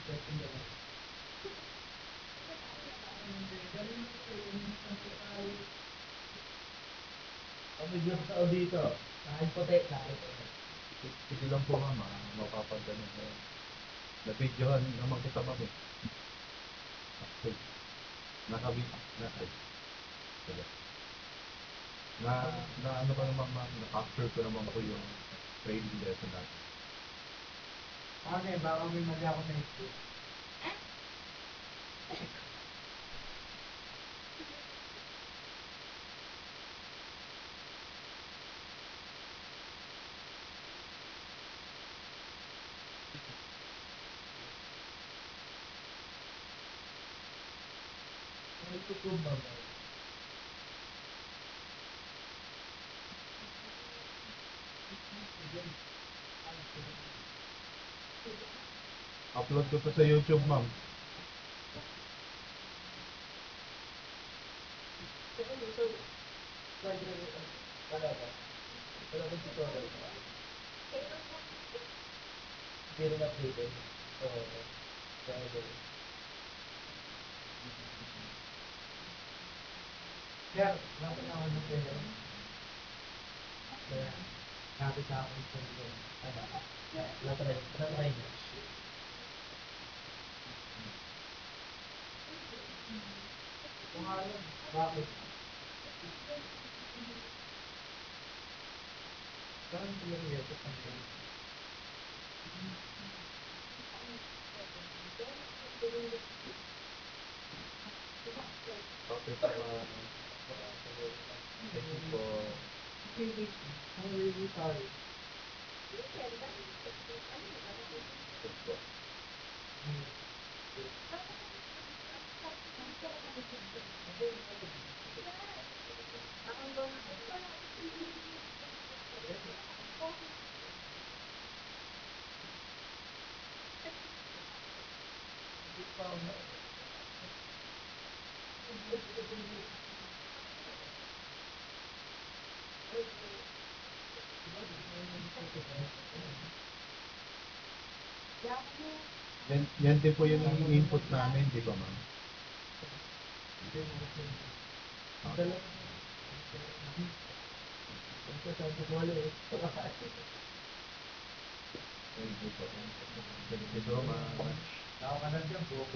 Pamilya sa tao dito. Kahit puti, kahit puti. Sige lang po mama, mapapagano na yan. Na-videohan naman kita mami. Okay. Na ano ka naman ma'am, na-capture ko naman po yung training lesson natin. Okay, baka may mali ako sa ito. YouTube ma'am. Upload ko pa sa YouTube ma'am. Hindi rin updated. Oo. Sir, bakit ako ng pera? Kaya, kapit sa akin sa iyo. Natry mo. Kung ano, bakit? Saan ko yung iyo sa kanila? Okay pa thank you po. I'm really sorry. Yan din po yung input namin, di ba ma'am? Okay. Thank you po. Thank you so much. Ako ka na dyan,